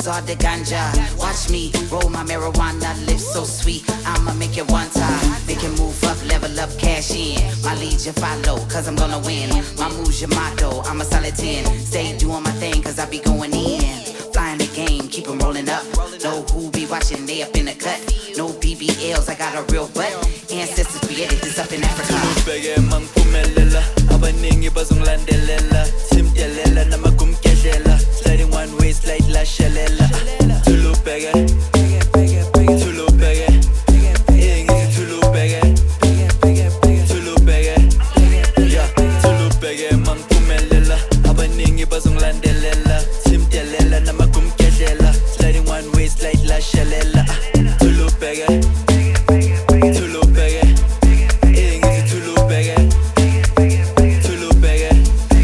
rose or the ganja. Watch me roll my marijuana, lips so sweet. I'ma make you one time, make you move up, level up, cash in. My lead you follow, cause I'm gonna win. My moves your motto, I'm a solid 10. Stay doing my thing, cause I be going in. Flying the game, keep 'em rolling up. Know who be watching, they up in the cut. No BBLs, I got a real butt. Ancestors created this up in Africa. Tulubheke mangiphumelela, abaningi bazongilandelela. Simdelela namakumkedlela, sliding one way, slide lashelela. Tulubheke, tulubheke, ingithi tulubheke, tulubheke, yeah. Tulubheke mangiphumelela, abaningi bazongilandelela. Simdelela namakumkedlela, sliding one way, slide lashelela. Tulubheke, tulubheke, ingithi tulubheke, tulubheke.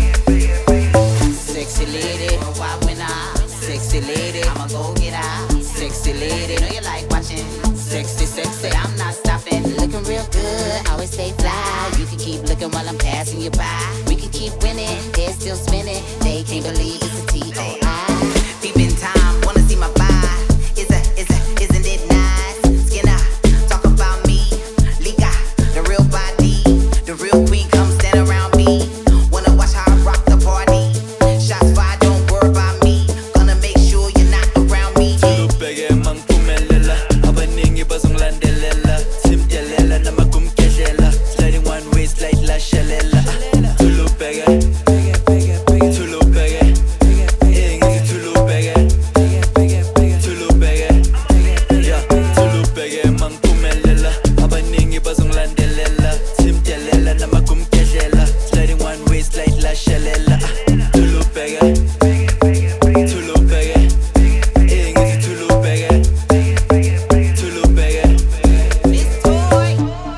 Sexy lady, why when sexy lady, I'ma go get her. Sexy lady, know you like watching. Sexy, sexy, I'm not stopping. Looking real good, always stay fly. You can keep looking while I'm passing you by. We can keep winning, head still spinning. They can't believe it's a T.O.I. Deep in time, wanna see my vibe. Isn't it nice? Skinner, talk about me. Lika, the real body, the real queen, come stand around me. Wanna watch how I rock the party? Shots fired, don't worry about me. Gonna make sure you're not around me. Tulubheke mangiphumelela, abaningi bazongilandelela. Simdelela namakumkedlela, sliding one way, slide lashelela. Tulubheke, tulubheke, ingithi tulubheke, tulubheke, yeah. Tulubheke mangiphumelela, abaningi bazongilandelela. Simdelela namakumkedlela, sliding one way, slide lashelela. Tulubheke, tulubheke, ingithi tulubheke, tulubheke. Miss Toy.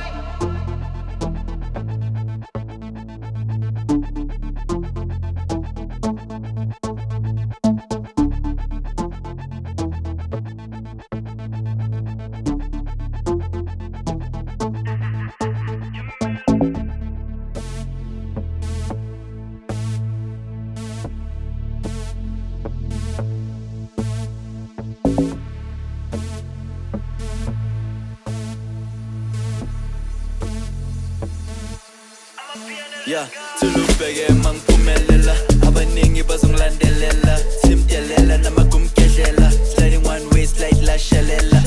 Yeah, tulubheke mangiphumelela, abaningi bazongilandelela. Simdelela namakumkedlela, sliding one way, slide lashelela.